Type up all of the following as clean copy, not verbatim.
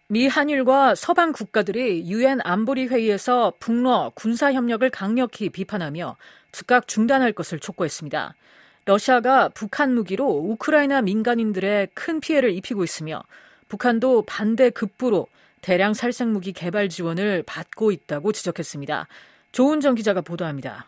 미 한일과 서방 국가들이 유엔 안보리 회의에서 북러 군사협력을 강력히 비판하며 즉각 중단할 것을 촉구했습니다. 러시아가 북한 무기로 우크라이나 민간인들의 큰 피해를 입히고 있으며 북한도 반대 급부로 대량 살생무기 개발 지원을 받고 있다고 지적했습니다. 조은정 기자가 보도합니다.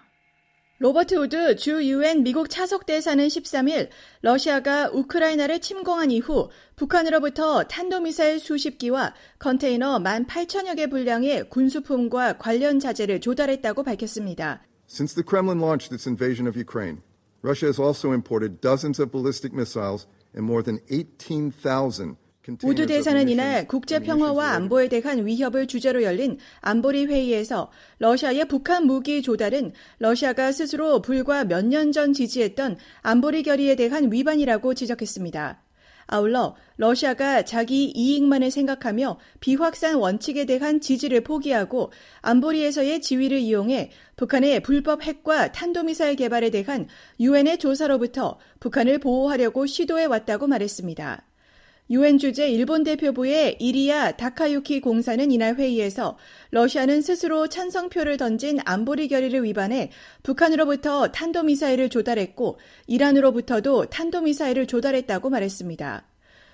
로버트 우드 주 유엔 미국 차석대사는 13일 러시아가 우크라이나를 침공한 이후 북한으로부터 탄도미사일 수십 기와 컨테이너 18,000여 개 분량의 군수품과 관련 자재를 조달했다고 밝혔습니다. Since the Kremlin launched its invasion of Ukraine, Russia has also imported dozens of ballistic missiles and more than 18,000 우드 대사는 이날 국제평화와 안보에 대한 위협을 주제로 열린 안보리 회의에서 러시아의 북한 무기 조달은 러시아가 스스로 불과 몇 년 전 지지했던 안보리 결의에 대한 위반이라고 지적했습니다. 아울러 러시아가 자기 이익만을 생각하며 비확산 원칙에 대한 지지를 포기하고 안보리에서의 지위를 이용해 북한의 불법 핵과 탄도미사일 개발에 대한 유엔의 조사로부터 북한을 보호하려고 시도해왔다고 말했습니다. 유엔 주재 일본 대표부의 이리야 다카유키 공사는 이날 회의에서 러시아는 스스로 찬성표를 던진 안보리 결의를 위반해 북한으로부터 탄도미사일을 조달했고 이란으로부터도 탄도미사일을 조달했다고 말했습니다.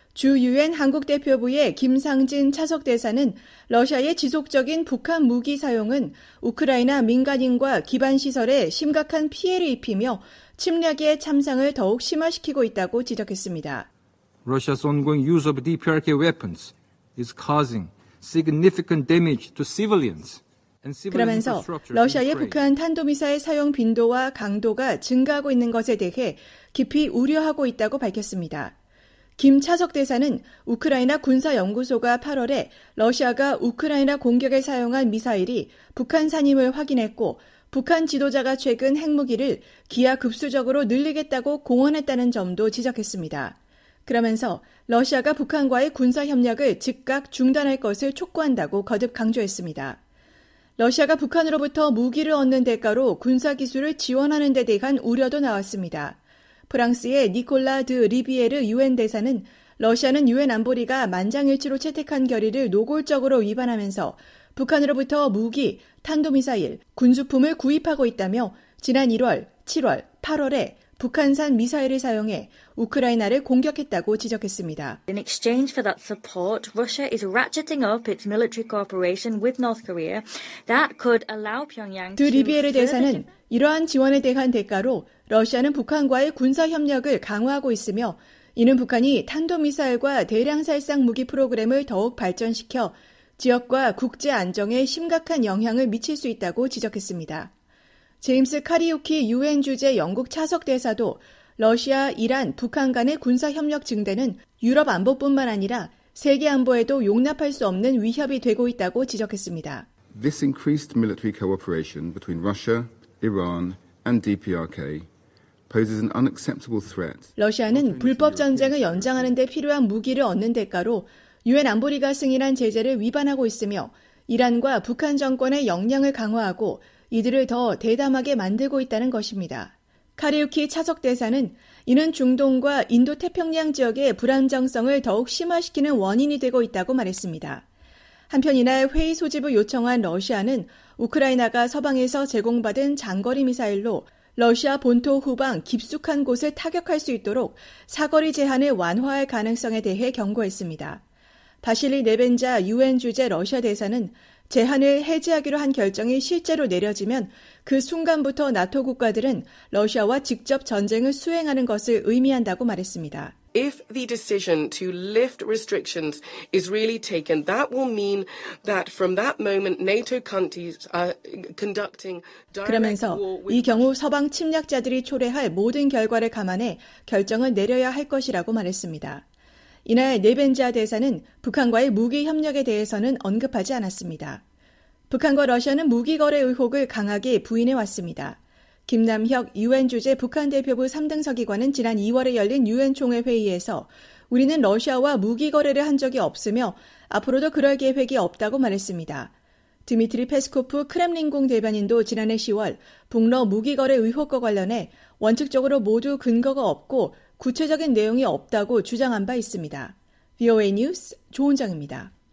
주 유엔 한국 대표부의 김상진 차석대사는 러시아의 지속적인 북한 무기 사용은 우크라이나 민간인과 기반시설에 심각한 피해를 입히며 침략의 참상을 더욱 심화시키고 있다고 지적했습니다. Russia's ongoing use of DPRK weapons is causing significant damage to civilians. 그러면서 러시아의 북한 탄도미사일 사용 빈도와 강도가 증가하고 있는 것에 대해 깊이 우려하고 있다고 밝혔습니다. 김 차석대사는 우크라이나 군사연구소가 8월에 러시아가 우크라이나 공격에 사용한 미사일이 북한산임을 확인했고 북한 지도자가 최근 핵무기를 기하급수적으로 늘리겠다고 공언했다는 점도 지적했습니다. 그러면서 러시아가 북한과의 군사협력을 즉각 중단할 것을 촉구한다고 거듭 강조했습니다. 러시아가 북한으로부터 무기를 얻는 대가로 군사기술을 지원하는 데 대한 우려도 나왔습니다. 프랑스의 니콜라 드 리비에르 유엔 대사는 러시아는 유엔 안보리가 만장일치로 채택한 결의를 노골적으로 위반하면서 북한으로부터 무기, 탄도미사일, 군수품을 구입하고 있다며 지난 1월, 7월, 8월에 북한산 미사일을 사용해 우크라이나를 공격했다고 지적했습니다. In exchange for that support, Russia is ratcheting up its military cooperation with North Korea. That could allow Pyongyang 드 리비에르 대사는 이러한 지원에 대한 대가로 러시아는 북한과의 군사 협력을 강화하고 있으며 이는 북한이 탄도미사일과 대량 살상 무기 프로그램을 더욱 발전시켜 지역과 국제 안정에 심각한 영향을 미칠 수 있다고 지적했습니다. 제임스 카리우키 유엔 주재 영국 차석 대사도 러시아, 이란, 북한 간의 군사 협력 증대는 유럽 안보뿐만 아니라 세계 안보에도 용납할 수 없는 위협이 되고 있다고 지적했습니다. This increased military cooperation between Russia, Iran and DPRK poses an unacceptable threat. 러시아는 불법 전쟁을 연장하는 데 필요한 무기를 얻는 대가로 유엔 안보리가 승인한 제재를 위반하고 있으며 이란과 북한 정권의 역량을 강화하고 이들을 더 대담하게 만들고 있다는 것입니다. 카리우키 차석 대사는 이는 중동과 인도태평양 지역의 불안정성을 더욱 심화시키는 원인이 되고 있다고 말했습니다. 한편 이날 회의 소집을 요청한 러시아는 우크라이나가 서방에서 제공받은 장거리 미사일로 러시아 본토 후방 깊숙한 곳을 타격할 수 있도록 사거리 제한을 완화할 가능성에 대해 경고했습니다. 바실리 네벤자 유엔 주재 러시아 대사는 제한을 해제하기로 한 결정이 실제로 내려지면 그 순간부터 나토 국가들은 러시아와 직접 전쟁을 수행하는 것을 의미한다고 말했습니다. If the decision to lift restrictions is really taken, that will mean that from that moment NATO countries are conducting 그러면서 이 경우 서방 침략자들이 초래할 모든 결과를 감안해 결정을 내려야 할 것이라고 말했습니다. 이날 네벤자 대사는 북한과의 무기 협력에 대해서는 언급하지 않았습니다. 북한과 러시아는 무기 거래 의혹을 강하게 부인해 왔습니다. 김남혁 유엔 주재 북한 대표부 3등 서기관은 지난 2월에 열린 유엔 총회 회의에서 우리는 러시아와 무기 거래를 한 적이 없으며 앞으로도 그럴 계획이 없다고 말했습니다. 드미트리 페스코프 크렘린궁 대변인도 지난해 10월 북러 무기 거래 의혹과 관련해 원칙적으로 모두 근거가 없고 구체적인 내용이 없다고 주장한 바 있습니다. VOA 뉴스 조은정입니다.